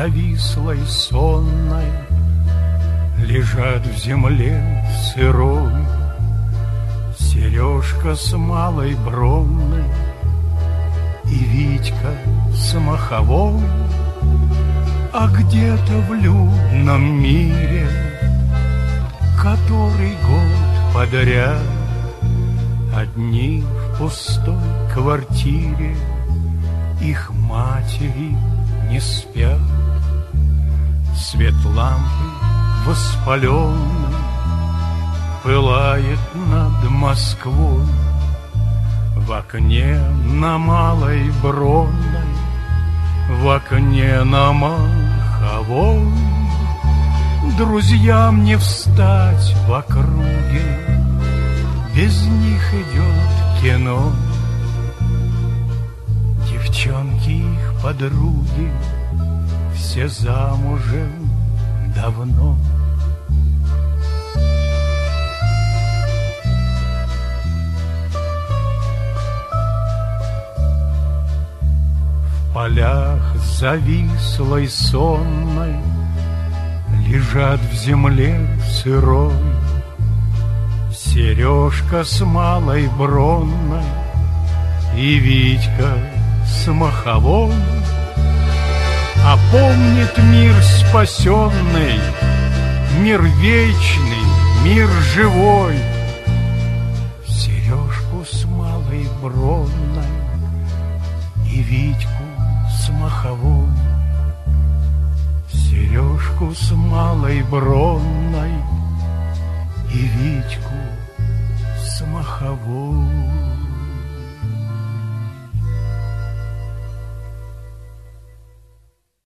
завислой сонной лежат в земле сырой Сережка с малой Бронной и Витька с Маховой. А где-то в людном мире, который год подряд одни в пустой квартире, их матери не спят. Свет лампы воспаленный пылает над Москвой. В окне на Малой Бронной, в окне на Маховой друзьям не встать в округе, без них идет кино. Девчонки их подруги все замужем давно. В полях завислой сонной лежат в земле сырой Сережка с Малой Бронной и Витька с Маховой. А помнит мир спасенный, мир вечный, мир живой Сережку с Малой Бронной и Витьку с Маховой. Сережку с Малой Бронной и Витьку с Маховой.